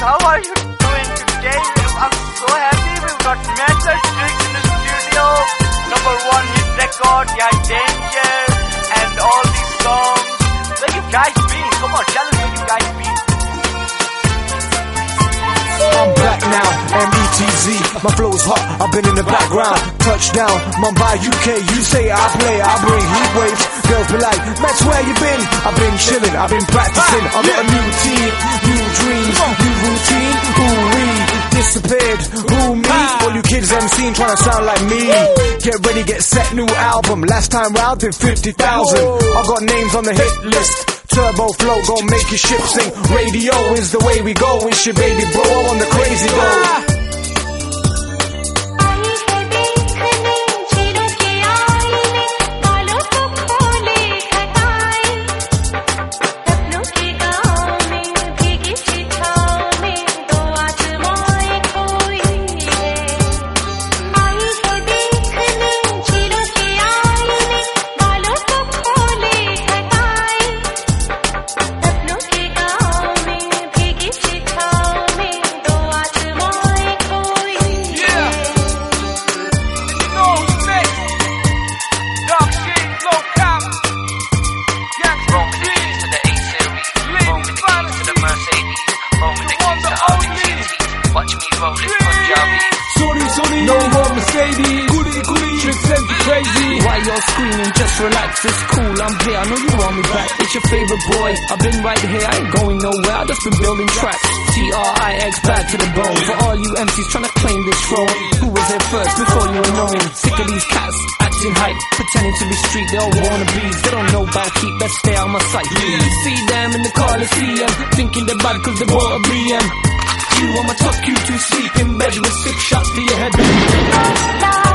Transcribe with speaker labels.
Speaker 1: how are you doing today? I'm so happy we've got Method Tricks in the studio. Number 1 hit record, yeah, Danger, and all these songs. Where you guys been? Come on, tell us where you guys been.
Speaker 2: I'm back now, METZ, my flow's hot, I've been in the background. Touchdown, Mumbai, UK, you say I play, I bring heat waves. Girls be like, Max, where you been? I've been chilling, I've been practicing. I've got a new team, new dreams, new routine. Ooh, we disappeared, who me? All you kids MCing trying to sound like me. Get ready, get set, new album. Last time round did 50,000. I got names on the hit list. Turbo flow, gon' make your ship sing. Radio is the way we go. It's your baby bro on the crazy go.
Speaker 3: No more Mercedes, tricks and crazy. Why you're screaming? Just relax, it's cool. I'm here, I know you want me back. It's your favorite boy. I've been right here, I ain't going nowhere. I just been building tracks. TRIX, back to the bone. For all you MCs trying to claim this throne. Who was there first before you were known? Sick of these cats acting hype, pretending to be street. They all wannabes. They don't know about keep. Let's stay out my sight. You see them in the Coliseum, thinking they're bad cause they bought a BM. You, I'ma tuck you to sleep in bed with 6 shots to your head.